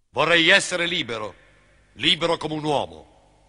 Vorrei essere libero, libero come un uomo.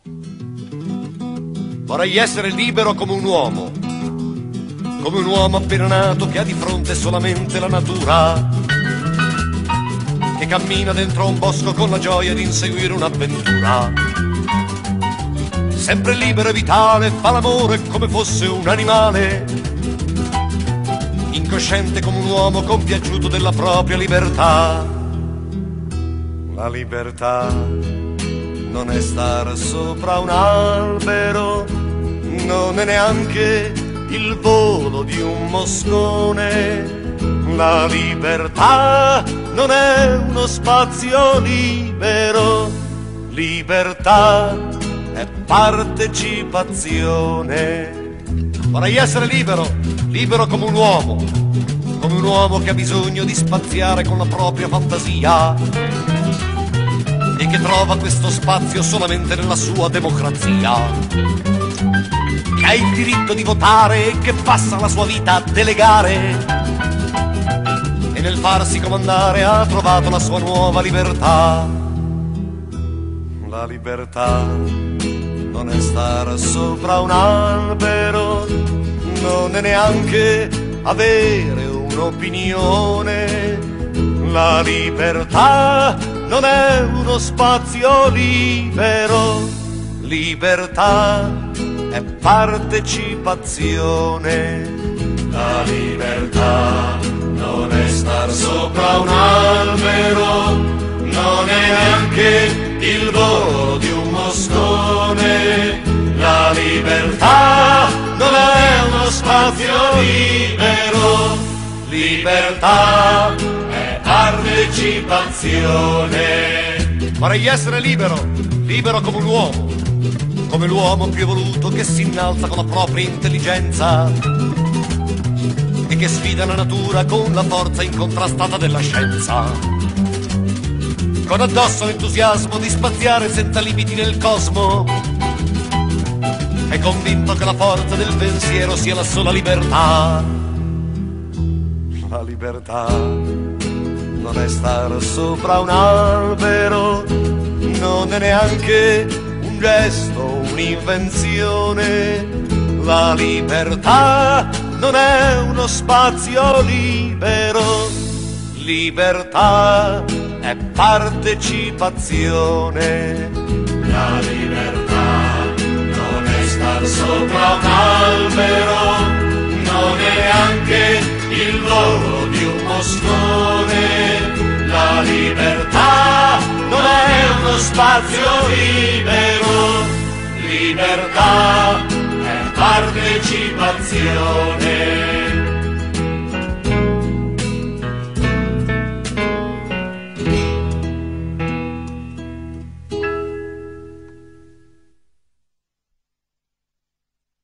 Vorrei essere libero come un uomo appena nato che ha di fronte solamente la natura, che cammina dentro un bosco con la gioia di inseguire un'avventura. Sempre libero e vitale, fa l'amore come fosse un animale, incosciente come un uomo compiaciuto della propria libertà. La libertà non è star sopra un albero, non è neanche il volo di un moscone. La libertà non è uno spazio libero, libertà è partecipazione. Vorrei essere libero, libero come un uomo che ha bisogno di spaziare con la propria fantasia e che trova questo spazio solamente nella sua democrazia, che ha il diritto di votare e che passa la sua vita a delegare, e nel farsi comandare ha trovato la sua nuova libertà. La libertà non è star sopra un albero, non è neanche avere un'opinione. La libertà non è uno spazio libero, libertà è partecipazione. La libertà non è star sopra un albero, non è neanche il volo di un moscone. La libertà non è uno spazio libero, libertà è partecipazione. Vorrei essere libero, libero come l'uomo più evoluto che si innalza con la propria intelligenza e che sfida la natura con la forza incontrastata della scienza, con addosso l'entusiasmo di spaziare senza limiti nel cosmo, è convinto che la forza del pensiero sia la sola libertà. La libertà non è star sopra un albero, non è neanche un gesto, un'invenzione. La libertà non è uno spazio libero, libertà è partecipazione. La libertà non è star sopra un albero, non è neanche il volo di un moscone. La libertà non è uno spazio libero, libertà è partecipazione.